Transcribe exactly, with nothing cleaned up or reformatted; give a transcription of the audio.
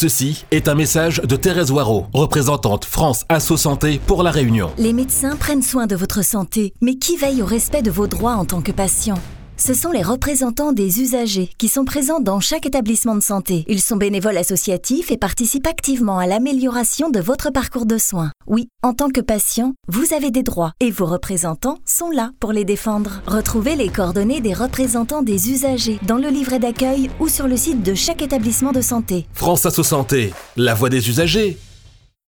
Ceci est un message de Thérèse Waro, représentante France Asso Santé pour La Réunion. Les médecins prennent soin de votre santé, mais qui veille au respect de vos droits en tant que patient ? Ce sont les représentants des usagers qui sont présents dans chaque établissement de santé. Ils sont bénévoles associatifs et participent activement à l'amélioration de votre parcours de soins. Oui, en tant que patient, vous avez des droits et vos représentants sont là pour les défendre. Retrouvez les coordonnées des représentants des usagers dans le livret d'accueil ou sur le site de chaque établissement de santé. France Asso Santé, la voix des usagers.